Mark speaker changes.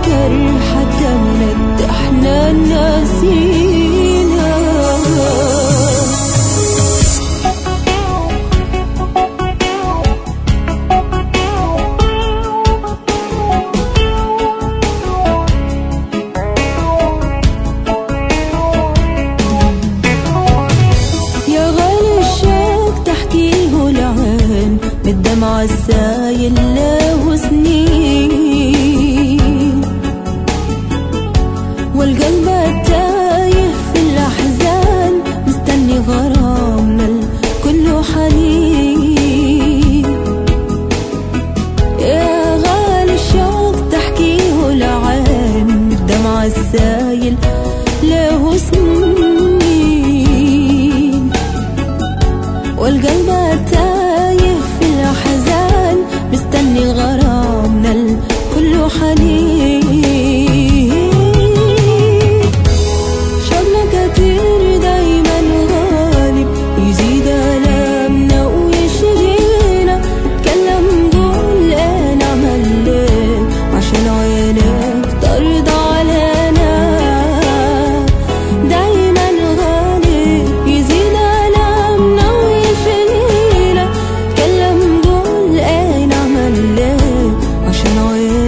Speaker 1: نفتكر حتى بجد احنا ناسينا. يا غالي الشوق تحكيه العين بالدمع السايل له سنين، والقلب التايه في الأحزان مستني غرامنا كله حنين. يا غالي الشوق تحكيه العين بالدمع السايل له سنين، والقلب التايه في الأحزان مستني غرامنا كله حنين. شوقنا كتير دايما غالب يزيد ألامنا ويشغلنا، نتكلم نقول ايه نعمل ليه عشان عينك ترضى علينا. دايما غالب يزيد ألامنا ويشغلنا، نتكلم نقول ايه نعمل ليه عشان عينك